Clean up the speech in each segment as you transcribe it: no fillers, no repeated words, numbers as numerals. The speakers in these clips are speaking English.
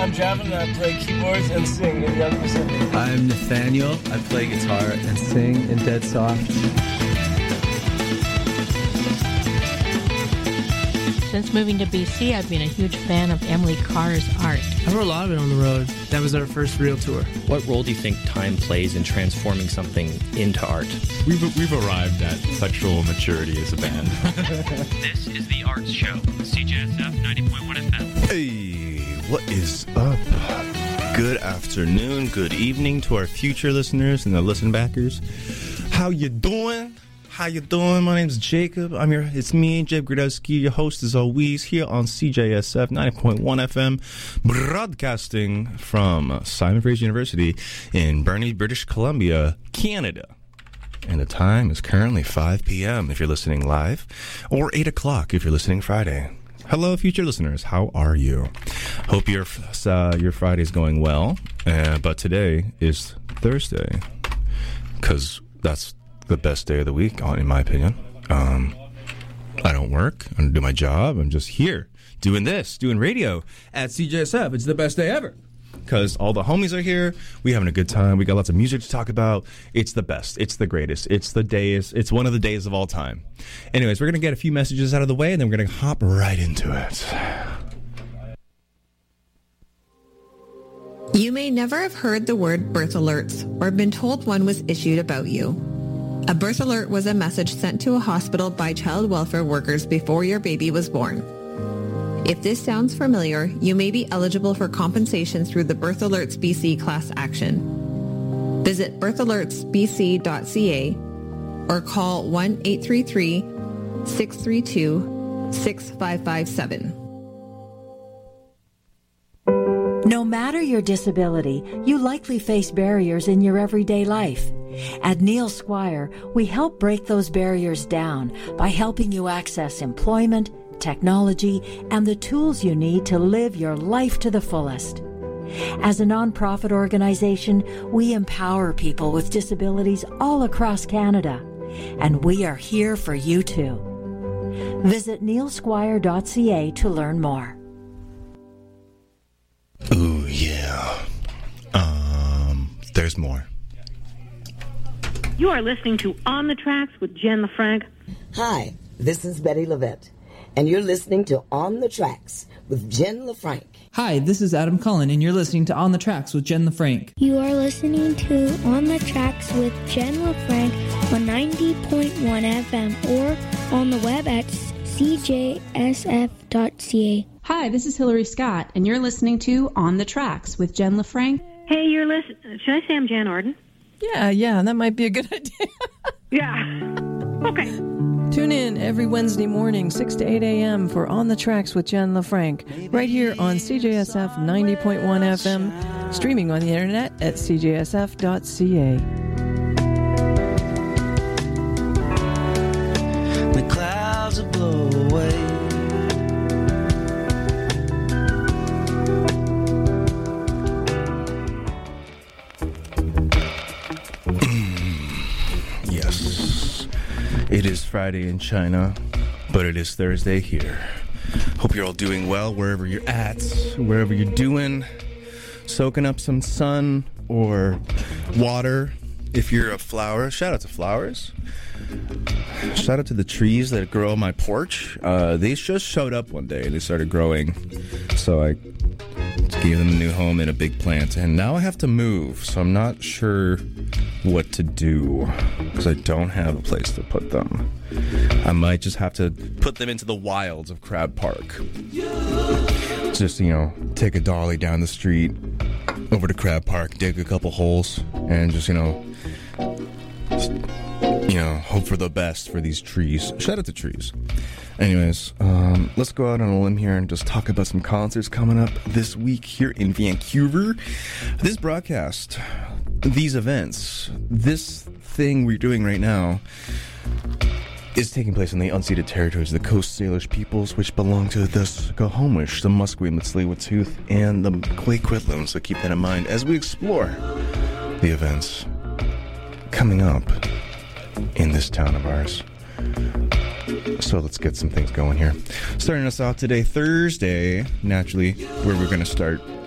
I'm Javin, and I play keyboards and sing in Young Pacific. I'm Nathaniel. I play guitar and sing in Dead Soft. Since moving to BC, I've been a huge fan of Emily Carr's art. I wrote a lot of it on the road. That was our first real tour. What role do you think time plays in transforming something into art? We've arrived at sexual maturity as a band. This is The Arts Show, CJSF 90.1 FM. Hey, what is up? Good afternoon, good evening to our future listeners and the listen backers. How you doing? How you doing? My name's Jacob. It's me, Jake Gradowski, your host as always, here on CJSF 90.1 FM, broadcasting from Simon Fraser University in Burnie, British Columbia, Canada. And the time is currently 5 p.m. if you're listening live, or 8 o'clock if you're listening Friday. Hello, future listeners. How are you? Hope your Friday's going well. But today is Thursday, because that's the best day of the week, in my opinion. I don't work. I don't do my job. I'm just here doing radio at CJSF. It's the best day ever because all the homies are here. We having a good time. We got lots of music to talk about. It's the best. It's the greatest. It's one of the days of all time. Anyways, we're going to get a few messages out of the way, and then we're going to hop right into it. You may never have heard the word birth alerts or been told one was issued about you. A birth alert was a message sent to a hospital by child welfare workers before your baby was born. If this sounds familiar, you may be eligible for compensation through the Birth Alerts BC class action. Visit birthalertsbc.ca or call 1-833-632-6557. No matter your disability, you likely face barriers in your everyday life. At Neil Squire, we help break those barriers down by helping you access employment, technology, and the tools you need to live your life to the fullest. As a nonprofit organization, we empower people with disabilities all across Canada, and we are here for you too. Visit neilsquire.ca to learn more. Ooh, yeah. There's more. You are listening to On the Tracks with Jen LaFranc. Hi, this is Betty Levette, and you're listening to On the Tracks with Jen LaFranc. Hi, this is Adam Cullen, and you're listening to On the Tracks with Jen LaFranc. You are listening to On the Tracks with Jen LaFranc on 90.1 FM or on the web at cjsf.ca. Hi, this is Hillary Scott, and you're listening to On the Tracks with Jen LaFranc. Hey, you're listening. Should I say I'm Jan Arden? Yeah, that might be a good idea. Yeah. Okay. Tune in every Wednesday morning, 6 to 8 a.m. for On the Tracks with Jen LaFranc, right here on CJSF 90.1 FM, streaming on the internet at cjsf.ca. The clouds will blow away. Yes, it is Friday in China, but it is Thursday here. Hope you're all doing well wherever you're at, wherever you're doing, soaking up some sun or water. If you're a flower, shout out to flowers. Shout out to the trees that grow on my porch. They just showed up one day and they started growing, so I gave them a new home and a big plant, and now I have to move, so I'm not sure what to do because I don't have a place to put them. I might just have to put them into the wilds of Crab Park. Just, take a dolly down the street over to Crab Park, dig a couple holes, and just, hope for the best for these trees. Shout out to trees. Anyways, let's go out on a limb here and just talk about some concerts coming up this week here in Vancouver. This broadcast, these events, this thing we're doing right now is taking place in the unceded territories of the Coast Salish peoples, which belong to the Squamish, the Musqueam, the Tsleil-Waututh, and the Coquitlam. So keep that in mind as we explore the events coming up in this town of ours. So let's get some things going here. Starting us off today, Thursday, naturally, where we're going to start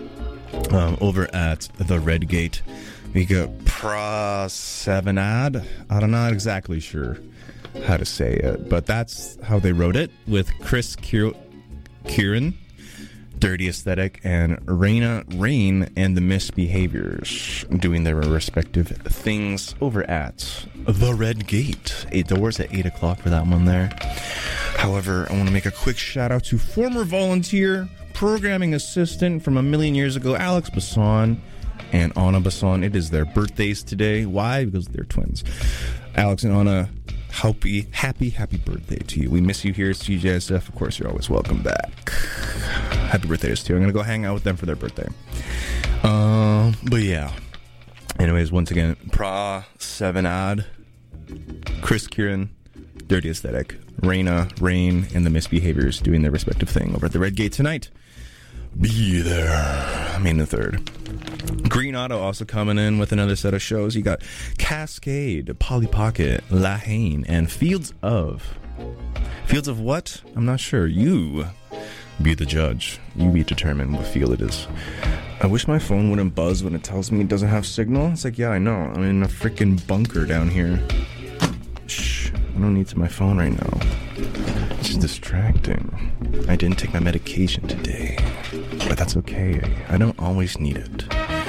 over at the Red Gate. We got Prasevanad. I'm not exactly sure how to say it, but that's how they wrote it, with Chris Kieran, Dirty Aesthetic, and Raina Rain and the Misbehaviors doing their respective things over at the Red Gate. 8 doors at 8 o'clock for that one there. However, I want to make a quick shout out to former volunteer programming assistant from a million years ago, Alex Basson and Anna Basson. It is their birthdays today. Why? Because they're twins. Alex and Anna, happy birthday to you. We miss you here at CJSF. Of course, you're always welcome back. Happy birthdays to you. I'm going to go hang out with them for their birthday. But yeah. Anyways, once again, Prasevanad, Chris Kieran, Dirty Aesthetic, Raina, Rain, and the Misbehaviors doing their respective thing over at the Red Gate tonight. Be there. May the 3rd. Green Auto also coming in with another set of shows. You got Cascade, Polly Pocket, La Haine, and Fields of. Fields of what? I'm not sure. You be the judge. You be determined what field it is. I wish my phone wouldn't buzz when it tells me it doesn't have signal. It's like, yeah, I know. I'm in a freaking bunker down here. Shh. I don't need my phone right now. It's distracting. I didn't take my medication today, but that's okay. I don't always need it.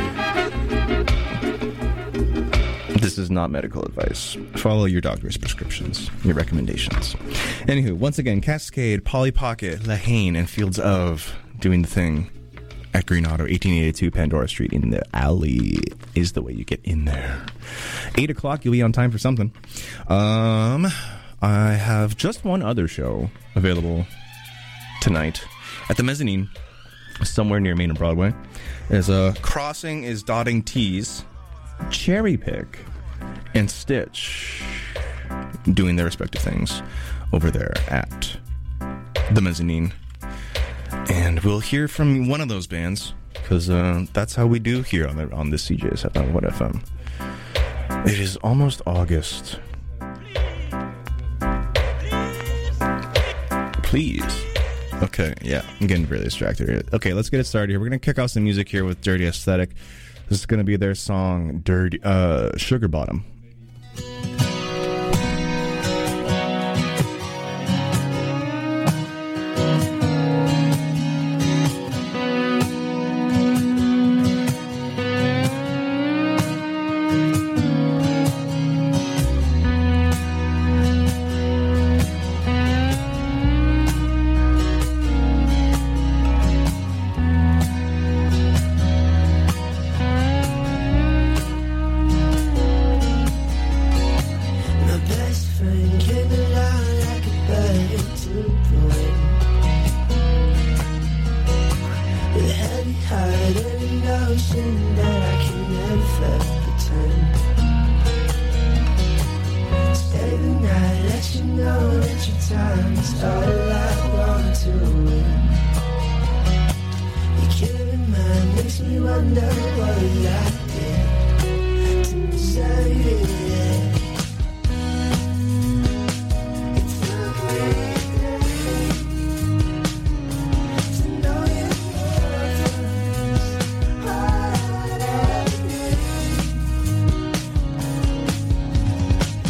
This is not medical advice. Follow your doctor's prescriptions, your recommendations. Anywho, once again, Cascade, Polly Pocket, La Haine, and Fields of doing the thing at Green Auto, 1882 Pandora Street in the alley is the way you get in there. 8 o'clock, you'll be on time for something. I have just one other show available tonight at the Mezzanine, somewhere near Main and Broadway. There's a Crossing is Dotting T's, Cherry Pick, and Stitch doing their respective things over there at the Mezzanine. And we'll hear from one of those bands, because that's how we do here on this CJSF 91 FM. It is almost August. Please. Okay, yeah, I'm getting really distracted here. Okay, let's get it started here. We're going to kick off some music here with Dirty Aesthetic. This is going to be their song, Sugar Bottom.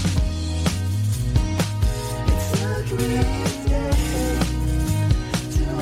To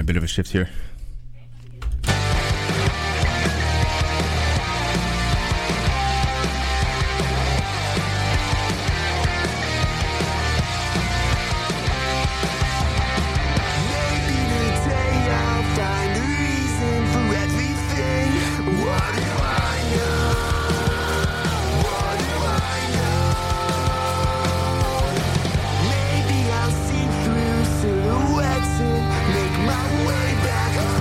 right, bit of a shift here. Maybe I'll see through silhouettes and make my way back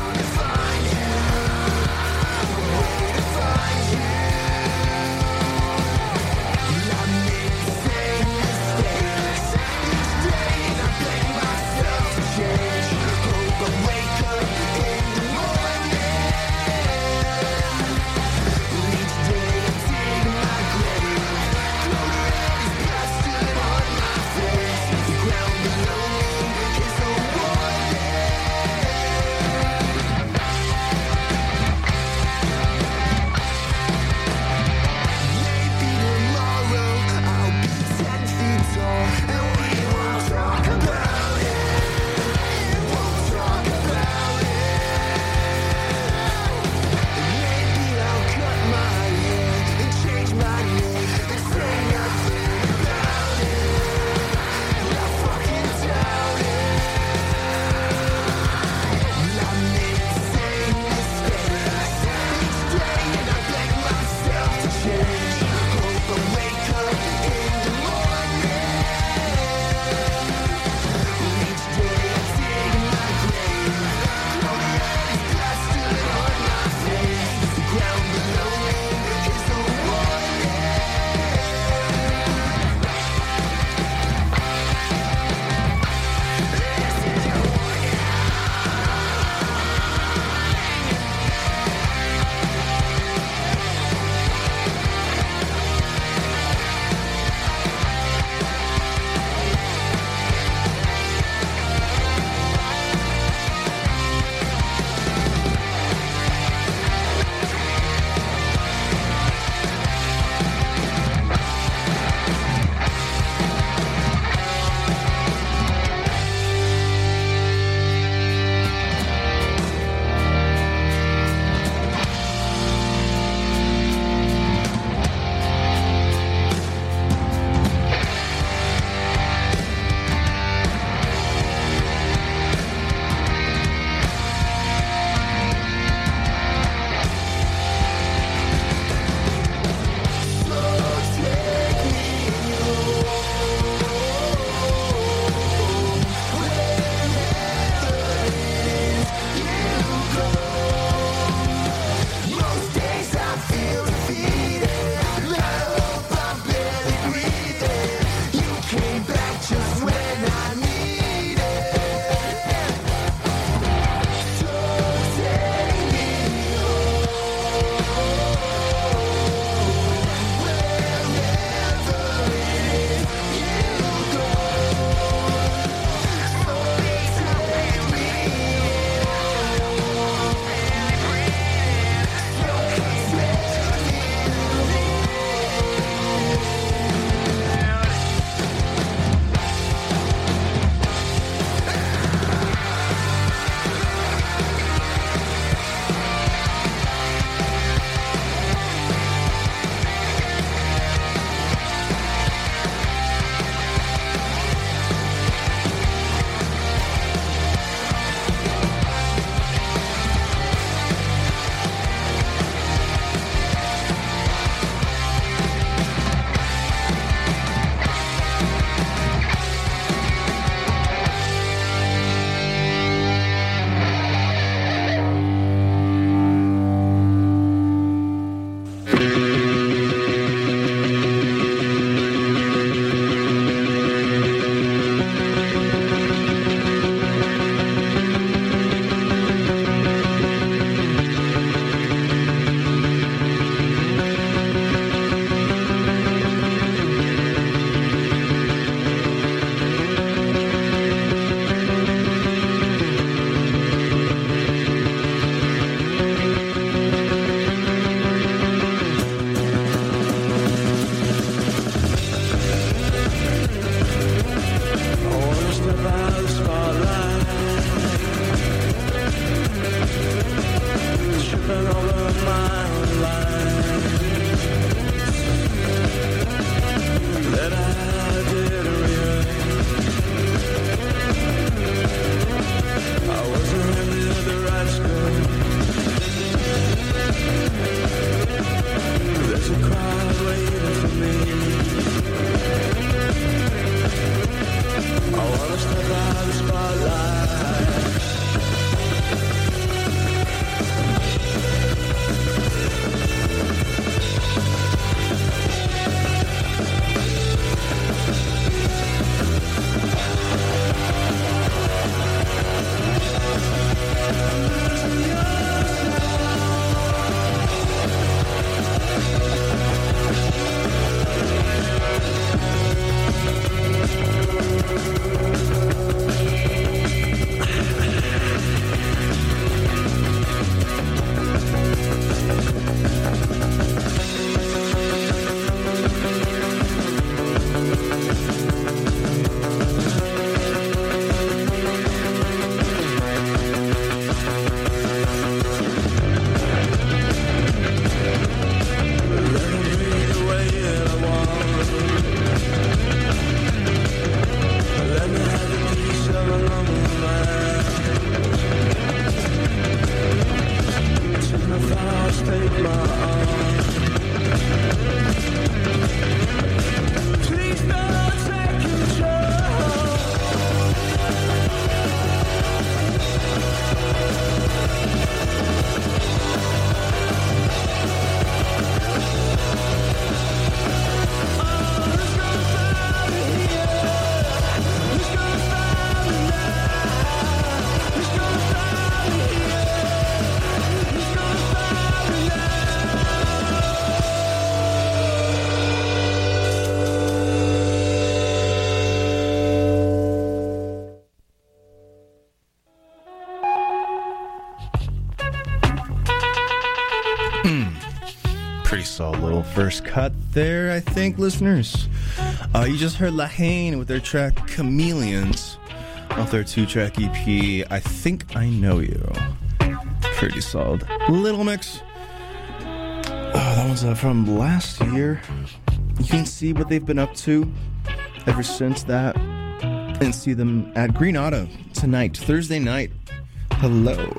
little first cut there, I think, listeners. You just heard Lahane with their track Chameleons off their 2-track EP, I Think I Know You. Pretty solid. Little Mix. That one's from last year. You can see what they've been up to ever since that and see them at Green Auto tonight, Thursday night. Hello.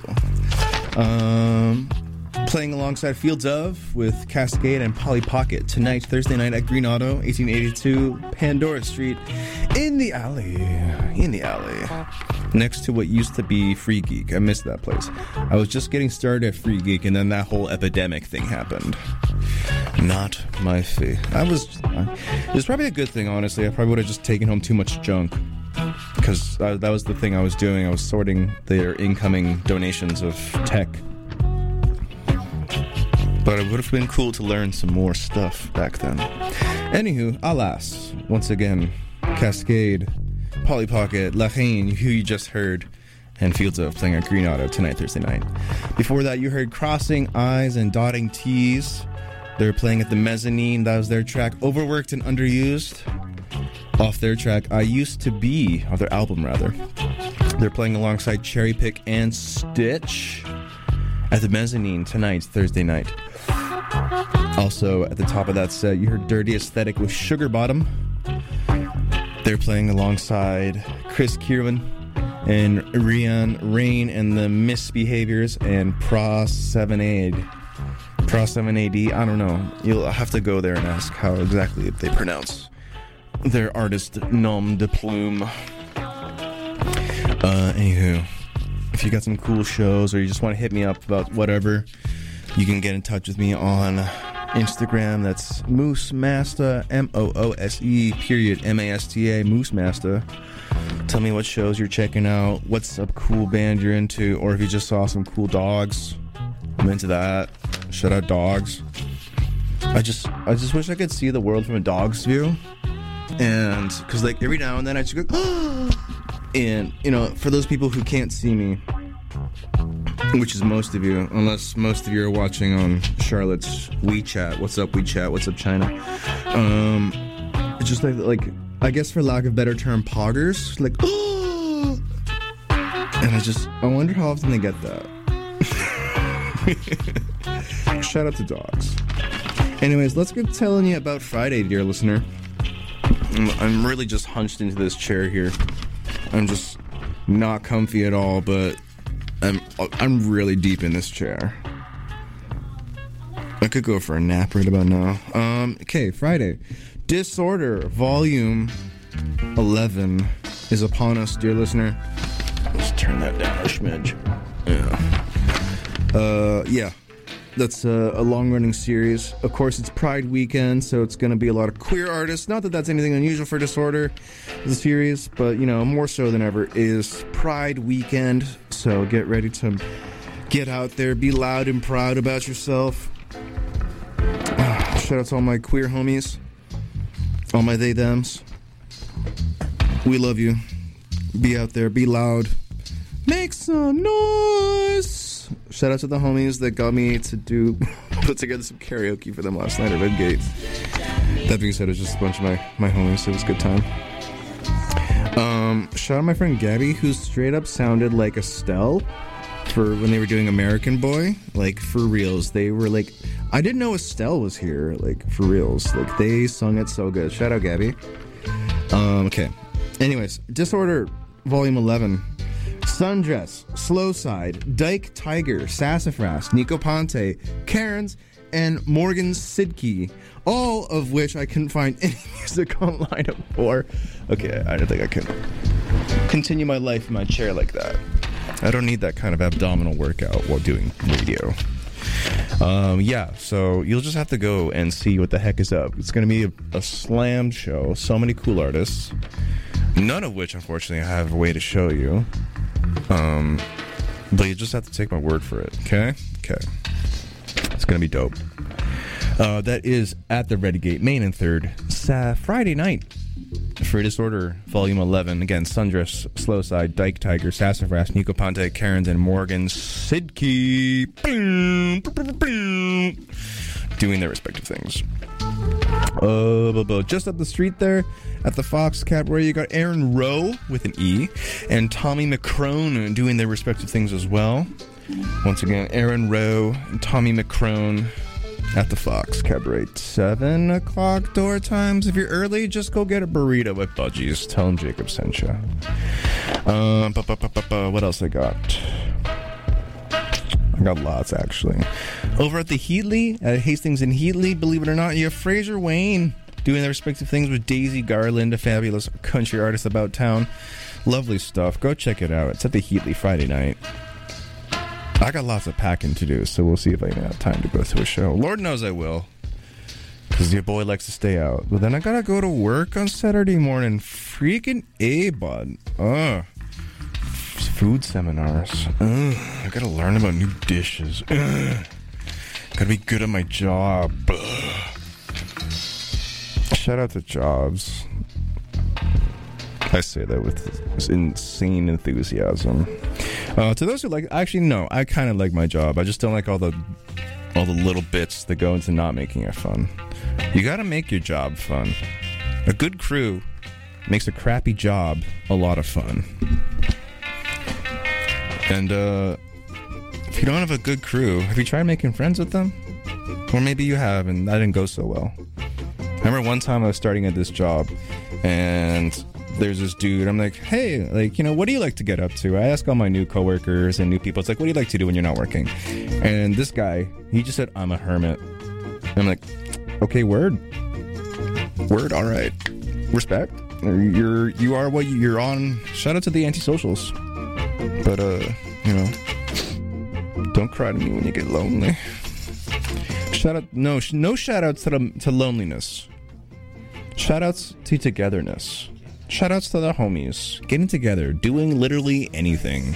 Playing alongside Fields Of with Cascade and Polly Pocket tonight, Thursday night at Green Auto, 1882 Pandora Street, in the alley, next to what used to be Free Geek. I missed that place. I was just getting started at Free Geek, and then that whole epidemic thing happened. Not my fee. It was probably a good thing, honestly. I probably would have just taken home too much junk, because that was the thing I was doing. I was sorting their incoming donations of tech. But it would have been cool to learn some more stuff back then. Anywho, alas, once again, Cascade, Polly Pocket, Lahane, who you just heard, and Fields Of playing at Green Auto tonight, Thursday night. Before that, you heard Crossing I's and Dotting T's. They're playing at the Mezzanine. That was their track, Overworked and Underused, off their track, I Used to Be, off their album, rather. They're playing alongside Cherry Pick and Stitch at the Mezzanine tonight, Thursday night. Also, at the top of that set, you heard Dirty Aesthetic with Sugar Bottom. They're playing alongside Chris Kieran and Rian Rain and the Misbehaviors and Pro 7AD. I don't know. You'll have to go there and ask how exactly they pronounce their artist nom de plume. Anywho, if you got some cool shows or you just want to hit me up about whatever, you can get in touch with me on Instagram. That's Moosemaster, MOOSE_MASTA, Moosemaster. Tell me what shows you're checking out, what's a cool band you're into, or if you just saw some cool dogs. I'm into that. Shout out dogs. I just wish I could see the world from a dog's view. And because like every now and then I just go and you know, for those people who can't see me, which is most of you, unless most of you are watching on Charlotte's WeChat. What's up, WeChat? What's up, China? It's just like I guess for lack of better term, poggers. Like, and I wonder how often they get that. Shout out to dogs. Anyways, let's get telling you about Friday, dear listener. I'm really just hunched into this chair here. I'm just not comfy at all, but I'm really deep in this chair. I could go for a nap right about now. Okay, Friday. Disorder, Volume 11 is upon us, dear listener. Let's turn that down a smidge. Yeah. That's a long-running series. Of course, it's Pride weekend, so it's going to be a lot of queer artists. Not that that's anything unusual for Disorder, the series, but, you know, more so than ever is Pride weekend. So get ready to get out there, be loud and proud about yourself. Shout out to all my queer homies, all my they-thems. We love you. Be out there, be loud. Make some noise. Shout out to the homies that got me to put together some karaoke for them last night at Red Gate. That being said, it was just a bunch of my homies, so it was a good time. Shout out my friend Gabby, who straight up sounded like Estelle for when they were doing American Boy. Like, for reals. They were like, I didn't know Estelle was here, like, for reals. Like, they sung it so good. Shout out Gabby. Okay. Anyways, Disorder, Volume 11. Sundress, Slowside, Dyke Tiger, Sassafras, Nico Ponte, Cairns, and Morgan Sidke, all of which I couldn't find any music online for. Okay, I don't think I can continue my life in my chair like that. I don't need that kind of abdominal workout while doing radio. Yeah, so you'll just have to go and see what the heck is up. It's going to be a slammed show, so many cool artists, none of which, unfortunately, I have a way to show you. But you just have to take my word for it, okay? Okay. It's gonna be dope. That is at the Red Gate, Main and 3rd, Friday night for Disorder, Volume 11. Again, Sundress, Slowside, Dyke Tiger, Sassafras, Nico Ponte, Cairns, and Morgan Sidke. doing their respective things. Just up the street there at the Fox Cabaret, you got Aaron Rowe with an E and Tommy McCrone doing their respective things as well. Once again, Aaron Rowe and Tommy McCrone at the Fox Cabaret. 7 o'clock door times. If you're early, just go get a burrito at Budgies. Tell them Jacob sent you. What else I got? I got lots, actually. Over at the Heatley, at Hastings and Heatley, believe it or not, you have Fraser Wayne doing their respective things with Daisy Garland, a fabulous country artist about town. Lovely stuff. Go check it out. It's at the Heatley Friday night. I got lots of packing to do, so we'll see if I can have time to go to a show. Lord knows I will, because your boy likes to stay out. But then I gotta go to work on Saturday morning. Freaking A, bud. Food seminars. I gotta learn about new dishes. Gotta be good at my job. Shout out to Jobs. I say that with insane enthusiasm. To those who like, actually, no, I kind of like my job. I just don't like all the little bits that go into not making it fun. You got to make your job fun. A good crew makes a crappy job a lot of fun. And if you don't have a good crew, have you tried making friends with them? Or maybe you have, and that didn't go so well. I remember one time I was starting at this job, and there's this dude. I'm like, hey, like, you know, what do you like to get up to? I ask all my new coworkers and new people. It's like, what do you like to do when you're not working? And this guy, he just said, I'm a hermit. And I'm like, okay, word, all right, respect. You are what you're on. Shout out to the antisocials, but you know, don't cry to me when you get lonely. Shout out, no shout outs to loneliness. Shout outs to togetherness. Shoutouts to the homies. Getting together, doing literally anything.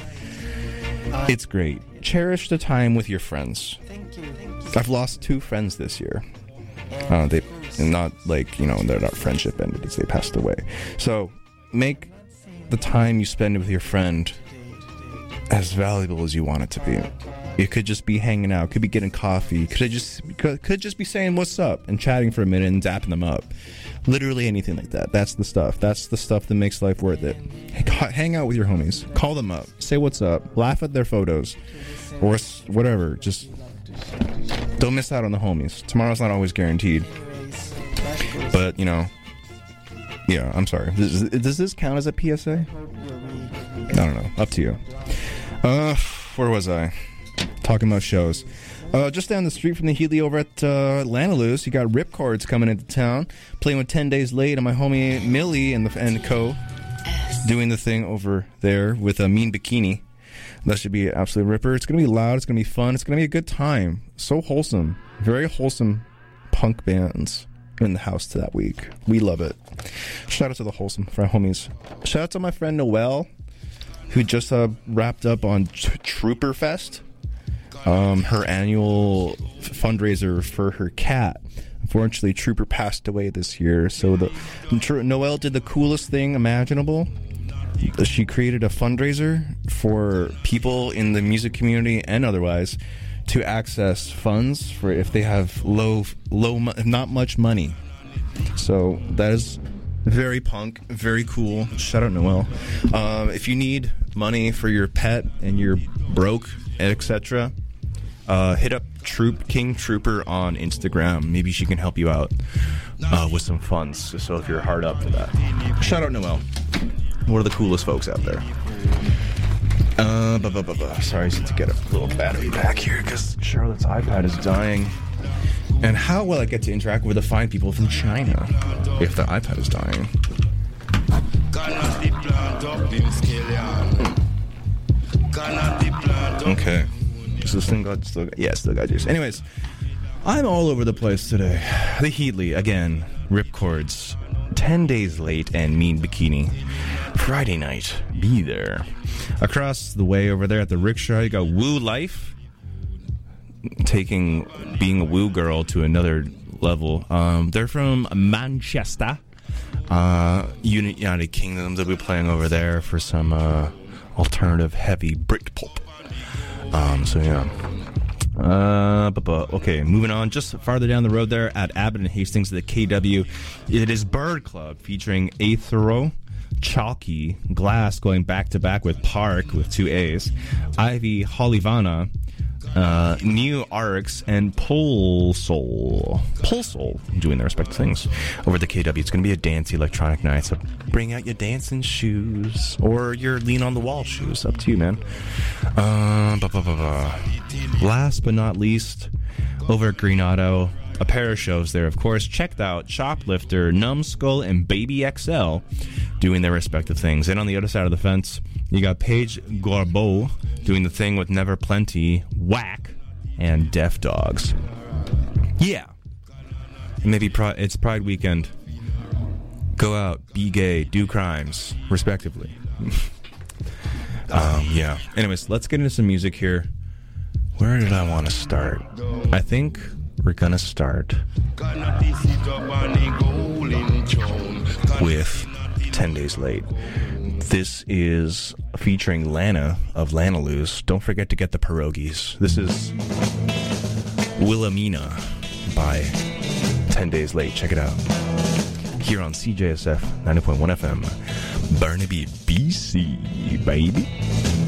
It's great. Cherish the time with your friends. I've lost 2 friends this year. They not like, you know, they're not friendship ended, they passed away. So make the time you spend with your friend as valuable as you want it to be. It could just be hanging out, could be getting coffee, could just be saying what's up and chatting for a minute and dapping them up. Literally anything like that. That's the stuff. That's the stuff that makes life worth it. Hang out with your homies. Call them up. Say what's up. Laugh at their photos. Or whatever. Just don't miss out on the homies. Tomorrow's not always guaranteed. But, you know, yeah, I'm sorry. Does this count as a PSA? I don't know. Up to you. Where was I? Talking about shows. Just down the street from the Heatley over at Lanalus, you got Ripcords coming into town, playing with 10 Days Late, and my homie Millie and co doing the thing over there with a Mean Bikini. That should be an absolute ripper. It's going to be loud. It's going to be fun. It's going to be a good time. So wholesome. Very wholesome punk bands in the house to that week. We love it. Shout out to the wholesome homies. Shout out to my friend Noelle, who just wrapped up on Trooper Fest. Her annual fundraiser for her cat. Unfortunately, Trooper passed away this year, so Noelle did the coolest thing imaginable. She created a fundraiser for people in the music community and otherwise to access funds for if they have not much money. So that is very punk, very cool. Shout out Noelle. If you need money for your pet and you're broke, etc., hit up King Trooper on Instagram. Maybe she can help you out with some funds. So if you're hard up for that, shout out Noelle. One of the coolest folks out there. Sorry, I need to get a little battery back here because Charlotte's iPad is dying. And how will I get to interact with the fine people from China if the iPad is dying? Okay. Does this thing still got juice. Anyways, I'm all over the place today. The Heatley, again, Ripcords, 10 Days Late, and Mean Bikini. Friday night, be there. Across the way over there at the rickshaw, you got Woo Life, taking being a woo girl to another level. They're from Manchester, United Kingdom. They'll be playing over there for some alternative heavy Britpop. So yeah, Okay, moving on. Just farther down the road there at Abbott and Hastings, the KW, it is Bird Club featuring Aethero, Chalky, Glass going back to back with Park with 2 A's, Ivy, Hollyvana, New Arx, and Pulsol doing their respective things over the KW. It's going to be a dancey electronic night, so bring out your dancing shoes or your lean on the wall shoes. Up to you, man. Last but not least, over at Green Auto, a pair of shows there, of course. Checked out Choplifter, Numbskull, and Baby XL doing their respective things. And on the other side of the fence, you got Paige Gorbeau doing the thing with Never Plenty, Whack, and Deaf Dogs. Yeah. And maybe it's Pride weekend. Go out, be gay, do crimes, respectively. Yeah. Anyways, let's get into some music here. Where did I want to start? I think we're going to start with 10 Days Late. This is featuring Lana of Lanaloos. Don't forget to get the pierogies. This is Wilhelmina by 10 Days Late. Check it out. Here on CJSF 90.1 FM, Burnaby, BC, baby.